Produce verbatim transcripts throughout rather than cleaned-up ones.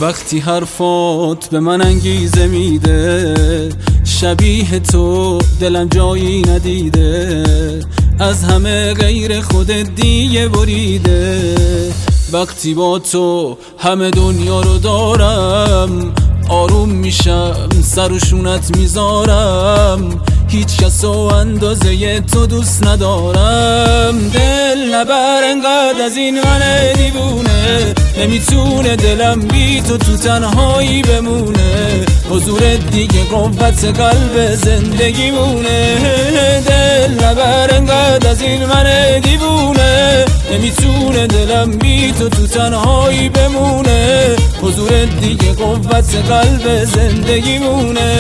وقتی حرفات به من انگیزه میده، شبیه تو دلم جایی ندیده، از همه غیر خودت دیگه بریده. وقتی با تو همه دنیا رو دارم، آروم میشم سر و شونت میذارم، هیچ کسو اندازه تو دوست ندارم. دل نبر انقدر از این من دیوونه، نمیتونه دلم بی تو تو تنهایی بمونه، حضورت دیگه قوت قلب زندگی مونه. دل نبر انقدر از این من دیوونه، نمیتونه دلم بی تو تو تنهایی بمونه، حضورت دیگه قوت قلب زندگی مونه.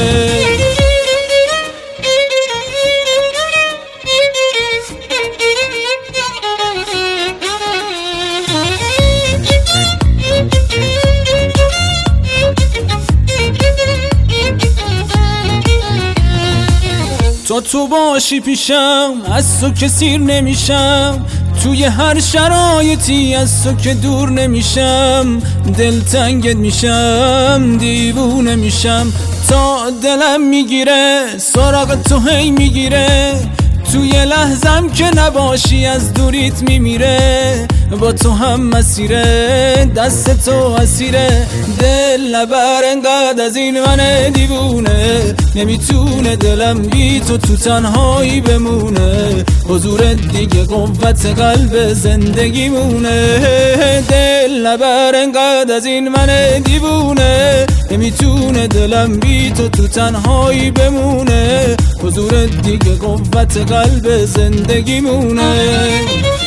تو تو باشی پیشم، از تو که سیر نمیشم، توی هر شرایطی از تو که دور نمیشم، دلتنگت میشم، دیوونه میشم، تا دلم میگیره سراغ تو هی میگیره، توی لحظم که نباشی از دوریت میمیره، با تو هم مسیره دست تو اسیره. دل نبر انقدر از این من دیوونه، نمیتونه دلم بی تو تو تنهایی بمونه، حضورت دیگه قوت قلب زندگی مونه. دل نبر انقدر از این من دیوونه، نمیتونه دلم بی تو تو تنهایی بمونه، حضورت دیگه قوت قلب زندگی مونه.